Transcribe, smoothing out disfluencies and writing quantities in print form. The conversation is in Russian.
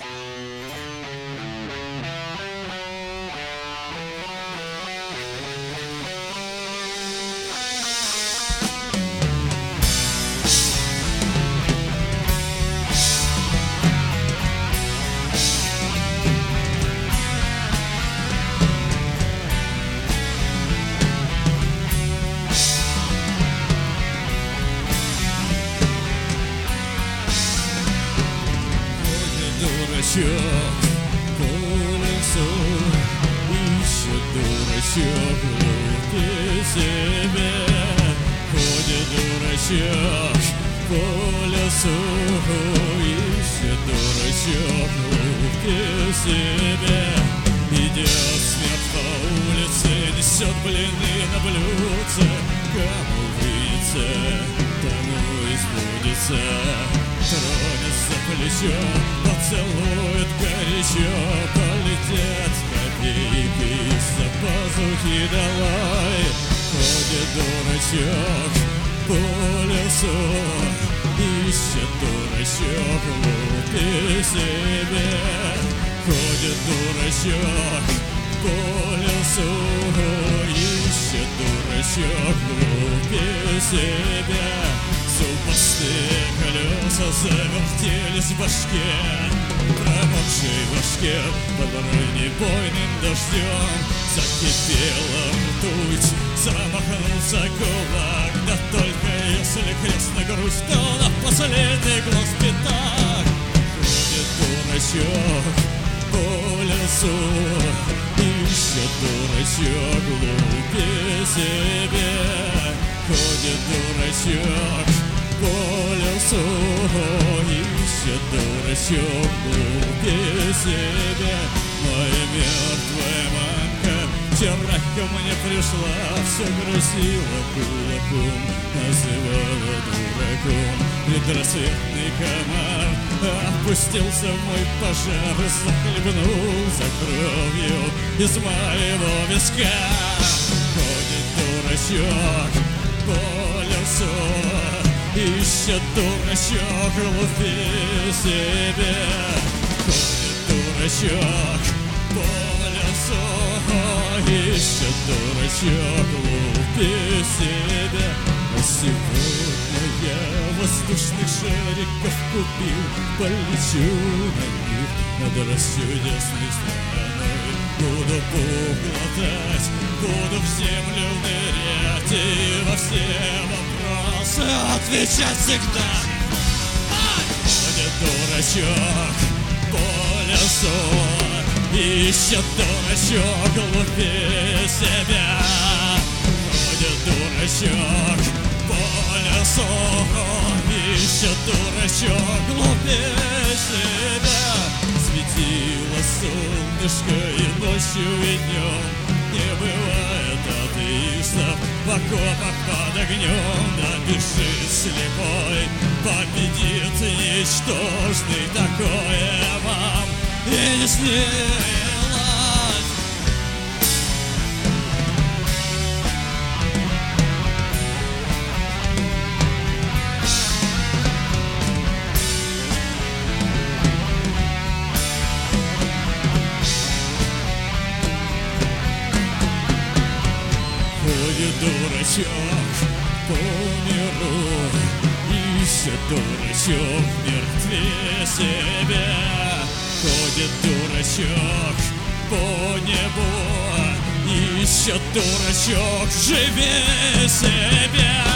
Дурачок по лесу, ищет дурачок глупее себя. Ходит дурачок по лесу, ищет дурачок глупее себя. Идет смерть по улице, несет блины на блюдце. Кому выйдется, тому избудется. Тронет за плечо, поцелует горячо. Полетят копейки из-за пазухи долой. Ходит дурачок по лесу, ищет дурачок глупее себя. Ходит дурачок по лесу, ищет дурачок глупее себя. Зубастые колеса завертелись в башке, промокшей башке под бронебойным дождем. Закипела ртуть, замахнулся кулак. Да только если крест на грудь, то на последний глаз пятак. Ходит дурачок по лесу, ищет дурачок глупее себя. Ходит дурачок по лесу, ищет дурачок глупее себя. Моя мертвая мамка вчера ко мне пришла, все грозила кулаком, называла дураком. Предрассветный комар опустился в мой пожар, захлебнулся кровью из моего виска. Ходит дурачок по лесу, ищет дурачок глупее себя. Ходит дурачок по лесу, ищет дурачок глупее себя. А сегодня я воздушных шариков купил, полечу на них над расчудесной страной. Буду пух глотать, буду в землю нырять и во все вопросы отвечать всегда. Ходит дурачок по лесу, ищет дурачок глупее себя. Ходит дурачок по лесу, ищет дурачок глупее себя. Светило солнышко и ночью, и днем, не бывает атеистов в окопах под огнем. Да бежит слепой, победит ничтожный. Такое вам и не снилось. Ходит дурачок по миру, ищет дурачок мертвее себя. Ходит дурачок по небу, ищет дурачок живее себя.